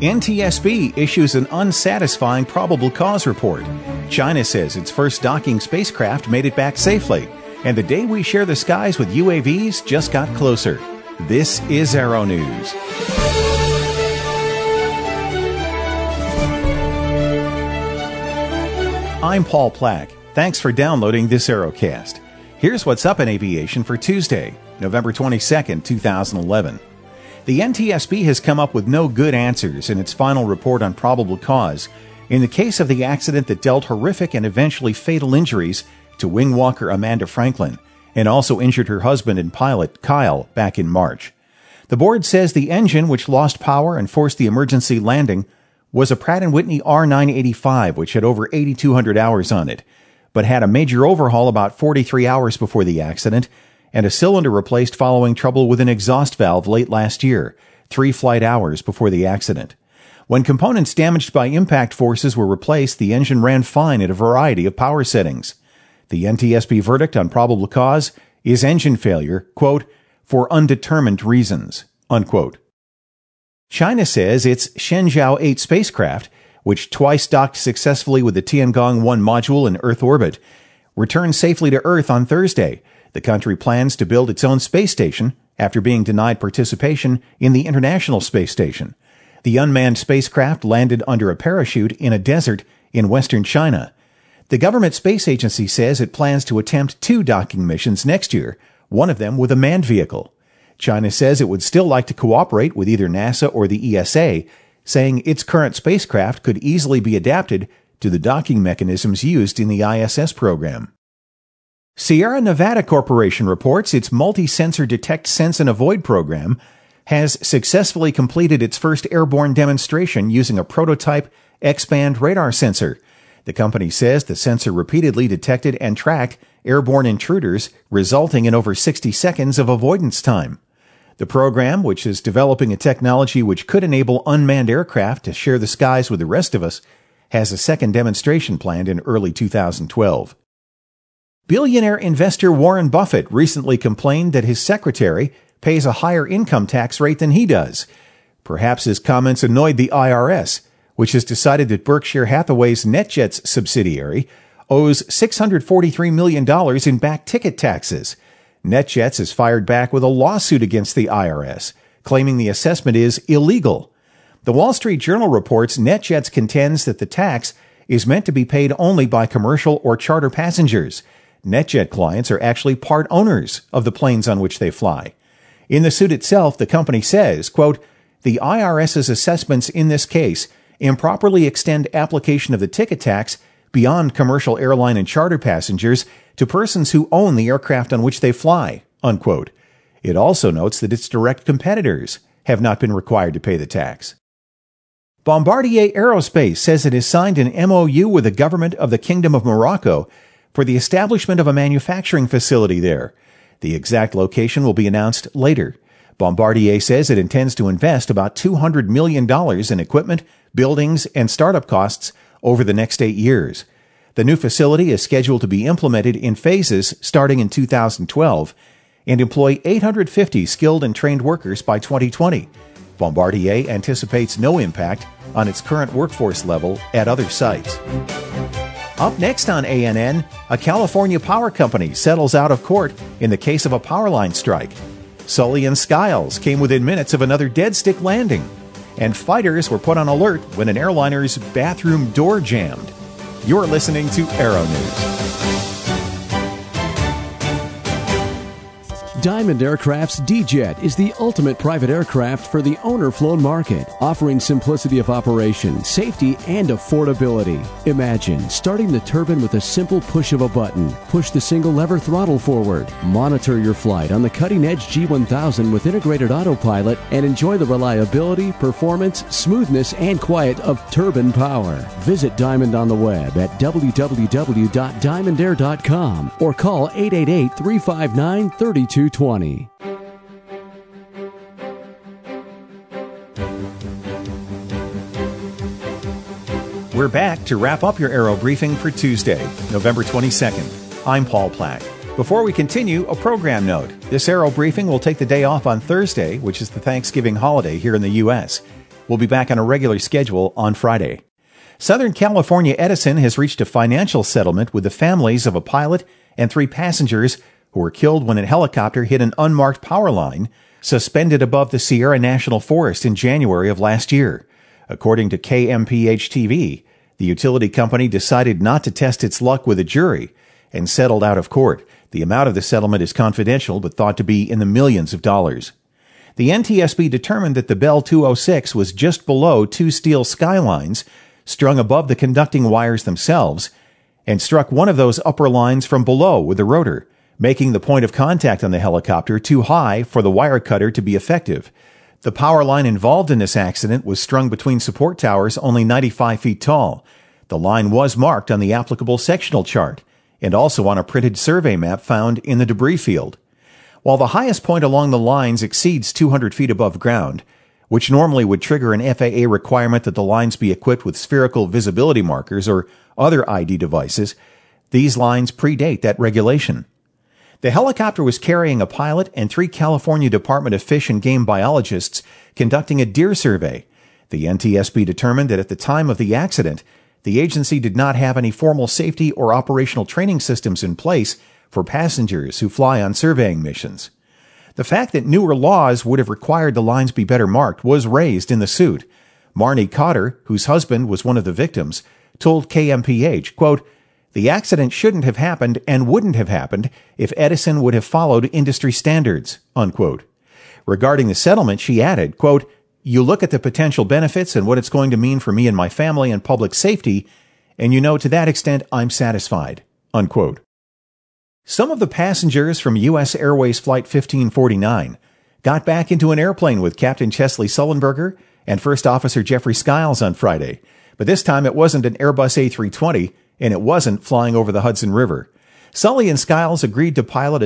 NTSB issues an unsatisfying probable cause report. China says its first docking spacecraft made it back safely. And the day we share the skies with UAVs just got closer. This is Aero News. I'm Paul Plack. Thanks for downloading this Aerocast. Here's what's up in aviation for Tuesday, November 22nd, 2011. The NTSB has come up with no good answers in its final report on probable cause in the case of the accident that dealt horrific and eventually fatal injuries to wing walker Amanda Franklin and also injured her husband and pilot, Kyle, back in March. The board says the engine, which lost power and forced the emergency landing, was a Pratt & Whitney R985, which had over 8,200 hours on it, but had a major overhaul about 43 hours before the accident and a cylinder replaced following trouble with an exhaust valve late last year, 3 flight hours before the accident. When components damaged by impact forces were replaced, the engine ran fine at a variety of power settings. The NTSB verdict on probable cause is engine failure, quote, for undetermined reasons, unquote. China says its Shenzhou 8 spacecraft, which twice docked successfully with the Tiangong-1 module in Earth orbit, returned safely to Earth on Thursday. The country plans to build its own space station after being denied participation in the International Space Station. The unmanned spacecraft landed under a parachute in a desert in western China. The government space agency says it plans to attempt 2 docking missions next year, one of them with a manned vehicle. China says it would still like to cooperate with either NASA or the ESA, saying its current spacecraft could easily be adapted to the docking mechanisms used in the ISS program. Sierra Nevada Corporation reports its multi-sensor detect, sense, and avoid program has successfully completed its first airborne demonstration using a prototype X-band radar sensor. The company says the sensor repeatedly detected and tracked airborne intruders, resulting in over 60 seconds of avoidance time. The program, which is developing a technology which could enable unmanned aircraft to share the skies with the rest of us, has a second demonstration planned in early 2012. Billionaire investor Warren Buffett recently complained that his secretary pays a higher income tax rate than he does. Perhaps his comments annoyed the IRS, which has decided that Berkshire Hathaway's NetJets subsidiary owes $643 million in back ticket taxes. NetJets has fired back with a lawsuit against the IRS, claiming the assessment is illegal. The Wall Street Journal reports NetJets contends that the tax is meant to be paid only by commercial or charter passengers. NetJet clients are actually part owners of the planes on which they fly. In the suit itself, the company says, quote, the IRS's assessments in this case improperly extend application of the ticket tax beyond commercial airline and charter passengers to persons who own the aircraft on which they fly, unquote. It also notes that its direct competitors have not been required to pay the tax. Bombardier Aerospace says it has signed an MOU with the government of the Kingdom of Morocco for the establishment of a manufacturing facility there. The exact location will be announced later. Bombardier says it intends to invest about $200 million in equipment, buildings, and startup costs over the next 8 years. The new facility is scheduled to be implemented in phases starting in 2012 and employ 850 skilled and trained workers by 2020. Bombardier anticipates no impact on its current workforce level at other sites. Up next on ANN, a California power company settles out of court in the case of a power line strike. Sully and Skiles came within minutes of another dead stick landing. And fighters were put on alert when an airliner's bathroom door jammed. You're listening to Aero News. Diamond Aircraft's D-Jet is the ultimate private aircraft for the owner-flown market, offering simplicity of operation, safety, and affordability. Imagine starting the turbine with a simple push of a button. Push the single lever throttle forward. Monitor your flight on the cutting-edge G1000 with integrated autopilot and enjoy the reliability, performance, smoothness, and quiet of turbine power. Visit Diamond on the web at www.diamondair.com or call 888-359-3220. We're back to wrap up your Aero Briefing for Tuesday, November 22nd. I'm Paul Plack. Before we continue, a program note. This Aero Briefing will take the day off on Thursday, which is the Thanksgiving holiday here in the U.S. will be back on a regular schedule on Friday. Southern California Edison has reached a financial settlement with the families of a pilot and 3 passengers who were killed when a helicopter hit an unmarked power line suspended above the Sierra National Forest in January of last year. According to KMPH-TV, the utility company decided not to test its luck with a jury and settled out of court. The amount of the settlement is confidential but thought to be in the millions of dollars. The NTSB determined that the Bell 206 was just below 2 steel skylines strung above the conducting wires themselves and struck one of those upper lines from below with the rotor, making the point of contact on the helicopter too high for the wire cutter to be effective. The power line involved in this accident was strung between support towers only 95 feet tall. The line was marked on the applicable sectional chart and also on a printed survey map found in the debris field. While the highest point along the lines exceeds 200 feet above ground, which normally would trigger an FAA requirement that the lines be equipped with spherical visibility markers or other ID devices, these lines predate that regulation. The helicopter was carrying a pilot and 3 California Department of Fish and Game biologists conducting a deer survey. The NTSB determined that at the time of the accident, the agency did not have any formal safety or operational training systems in place for passengers who fly on surveying missions. The fact that newer laws would have required the lines be better marked was raised in the suit. Marnie Cotter, whose husband was one of the victims, told KMPH, quote, "The accident shouldn't have happened and wouldn't have happened if Edison would have followed industry standards," unquote. Regarding the settlement, she added, quote, "You look at the potential benefits and what it's going to mean for me and my family and public safety, and you know to that extent I'm satisfied," unquote. Some of the passengers from U.S. Airways Flight 1549 got back into an airplane with Captain Chesley Sullenberger and First Officer Jeffrey Skiles on Friday, but this time it wasn't an Airbus A320, and it wasn't flying over the Hudson River. Sully and Skiles agreed to pilot a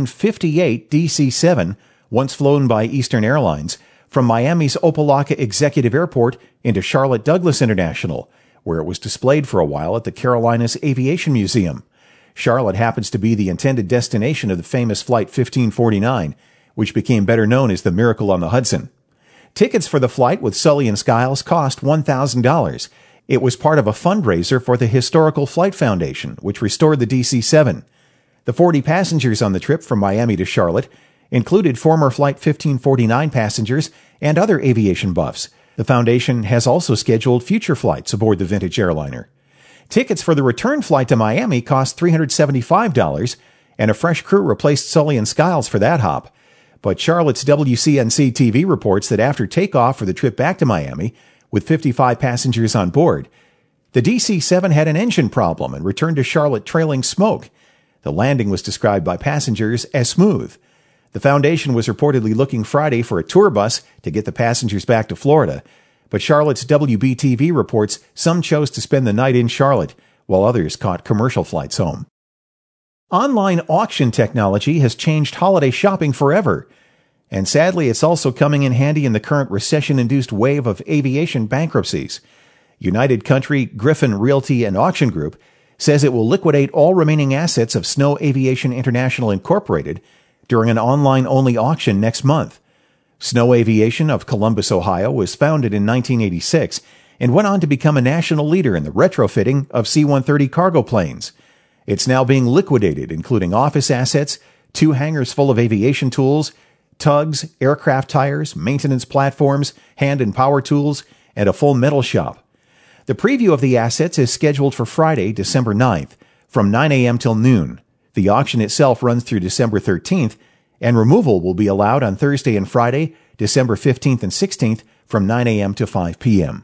1958 DC-7, once flown by Eastern Airlines, from Miami's Opa-locka Executive Airport into Charlotte Douglas International, where it was displayed for a while at the Carolinas Aviation Museum. Charlotte happens to be the intended destination of the famous Flight 1549, which became better known as the Miracle on the Hudson. Tickets for the flight with Sully and Skiles cost $1,000. It was part of a fundraiser for the Historical Flight Foundation, which restored the DC-7. The 40 passengers on the trip from Miami to Charlotte included former Flight 1549 passengers and other aviation buffs. The foundation has also scheduled future flights aboard the vintage airliner. Tickets for the return flight to Miami cost $375, and a fresh crew replaced Sully and Skiles for that hop. But Charlotte's WCNC-TV reports that after takeoff for the trip back to Miami, with 55 passengers on board, the DC-7 had an engine problem and returned to Charlotte trailing smoke. The landing was described by passengers as smooth. The foundation was reportedly looking Friday for a tour bus to get the passengers back to Florida, but Charlotte's WBTV reports some chose to spend the night in Charlotte, while others caught commercial flights home. Online auction technology has changed holiday shopping forever, and sadly it's also coming in handy in the current recession-induced wave of aviation bankruptcies. United Country, Griffin Realty and Auction Group says it will liquidate all remaining assets of Snow Aviation International Incorporated during an online-only auction next month. Snow Aviation of Columbus, Ohio, was founded in 1986 and went on to become a national leader in the retrofitting of C-130 cargo planes. It's now being liquidated, including office assets, 2 hangars full of aviation tools, tugs, aircraft tires, maintenance platforms, hand and power tools, and a full metal shop. The preview of the assets is scheduled for Friday, December 9th, from 9 a.m. till noon. The auction itself runs through December 13th, and removal will be allowed on Thursday and Friday, December 15th and 16th, from 9 a.m. to 5 p.m.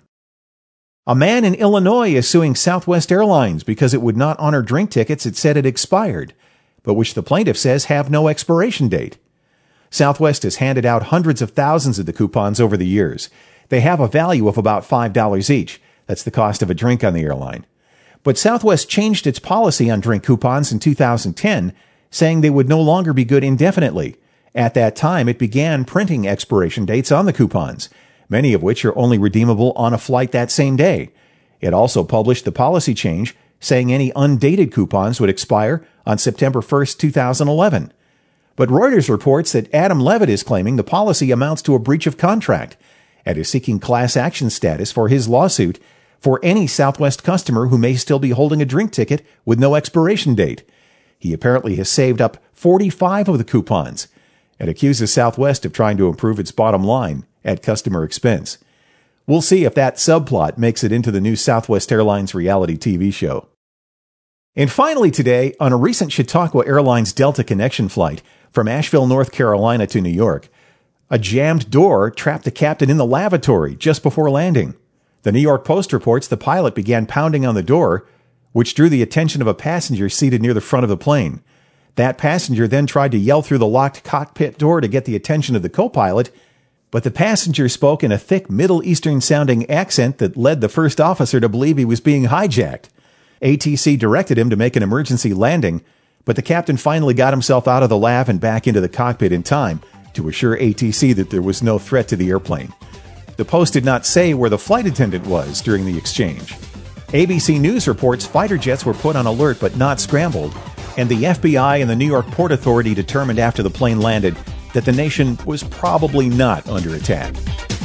A man in Illinois is suing Southwest Airlines because it would not honor drink tickets it said had expired, but which the plaintiff says have no expiration date. Southwest has handed out hundreds of thousands of the coupons over the years. They have a value of about $5 each. That's the cost of a drink on the airline. But Southwest changed its policy on drink coupons in 2010, saying they would no longer be good indefinitely. At that time, it began printing expiration dates on the coupons, many of which are only redeemable on a flight that same day. It also published the policy change, saying any undated coupons would expire on September 1st, 2011. But Reuters reports that Adam Levitt is claiming the policy amounts to a breach of contract, and is seeking class action status for his lawsuit for any Southwest customer who may still be holding a drink ticket with no expiration date. He apparently has saved up 45 of the coupons and accuses Southwest of trying to improve its bottom line at customer expense. We'll see if that subplot makes it into the new Southwest Airlines reality TV show. And finally today, on a recent Chautauqua Airlines Delta Connection flight from Asheville, North Carolina to New York, a jammed door trapped the captain in the lavatory just before landing. The New York Post reports the pilot began pounding on the door, which drew the attention of a passenger seated near the front of the plane. That passenger then tried to yell through the locked cockpit door to get the attention of the co-pilot, but the passenger spoke in a thick Middle Eastern-sounding accent that led the first officer to believe he was being hijacked. ATC directed him to make an emergency landing, but the captain finally got himself out of the lav and back into the cockpit in time to assure ATC that there was no threat to the airplane. The Post did not say where the flight attendant was during the exchange. ABC News reports fighter jets were put on alert but not scrambled, and the FBI and the New York Port Authority determined after the plane landed that the nation was probably not under attack.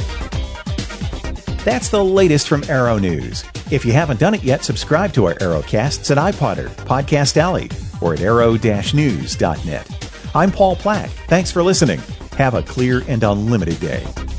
That's the latest from Aero News. If you haven't done it yet, subscribe to our Aerocasts at iPodder, Podcast Alley, or at aero-news.net. I'm Paul Plack. Thanks for listening. Have a clear and unlimited day.